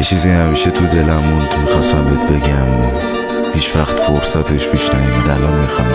یه چیزی همیشه تو دلم موند، میخواستم بهت بگم، هیچ وقت فرصتش پیش نیومد. الان میخوام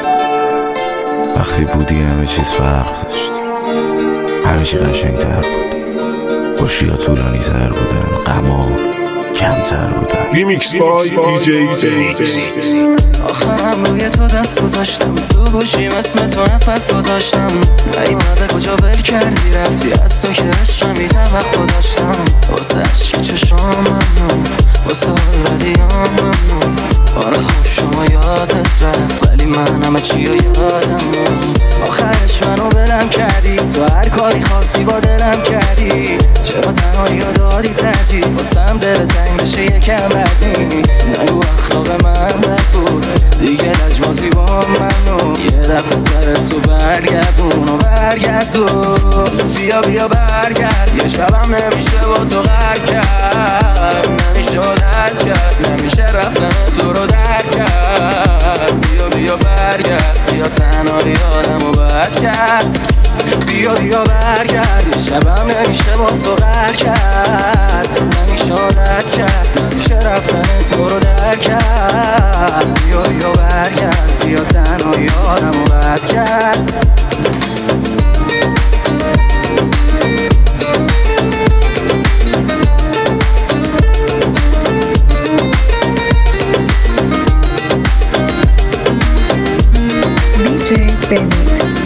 وقتی بودی همه چیز فرق داشت، همه چی قشنگ‌تر بود، خوشی‌ها طولانی‌تر بودن، غم‌ها کمتر بودن. ریمیکس بای دیجی بنیکس. آخرم روی تو دست گذاشتم، تو گوشیم اسم تو نفس گذاشتم. نیومده کجا ول کردی رفتی، از تو که عشقمی توقع داشتم. واسه عشق چشام ممنون، واسه حال ردیام ممنون. آره خب شما یادت رفت ولی من همه چی رو یادم. آخرش منو بلم کردی، تو هر کاری خواستی با دلم کردی. چرا تنهایی رو دادی ترجیح، واسم دل تنگ بشه یکم بدنی. نگو اخلاق من بد بود دیگه، لجبازی با منو یه دفعه سر تو برگردون و برگردون. بیا بیا برگرد، یه شبم نمیشه با تو غر کرد، نمیشه عادت کرد، نمیشه رفتن تو رو درک کرد. بیا بیا برگرد، بیا تنهایی آدمو بد کرد. بیا بیا برگرد، یه شبم نمیشه با تو غر کرد، نمیشه عادت کرد، نمیشه رفتن تو رو درک کرد. بیا بیا برگرد، بیا تنهایی آدمو بد کرد. بنیکس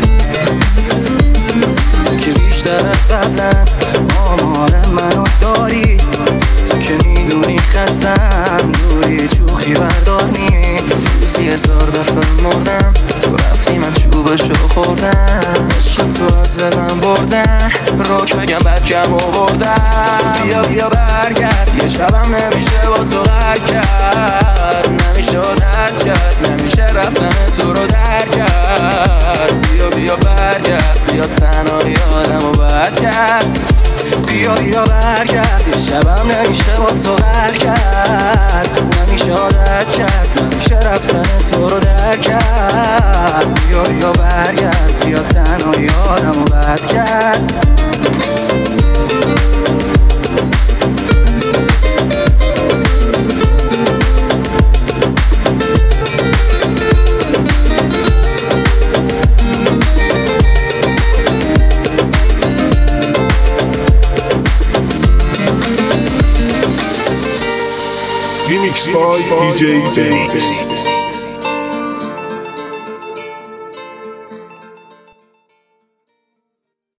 که بیشتر از قبلا آمار منو داری، تو که میدونی خستم دوری چوخی برداری. روزی 1000 دفعه مردم، تو رفتی من چوبشو خوردم. عشق تو از دلم بردن، روک بگم بد کم آوردم. بیا بیا برگرد، یه شبم نمیشه با تو غر کرد، نمیشه عادت کرد، نمیشه رفتن تو رو درک کرد. بیا بیا برگرد، بیا تنهایی آدمو بد کرد. بیا بیا برگرد، یه شبم نمیشه با تو غر کرد، نمیشه عادت کرد، نمیشه رفتن تو رو درک کرد. بیا بیا برگرد، بیا تنهایی آدمو بد کرد. ریمیکس بای دیجی بنیکس.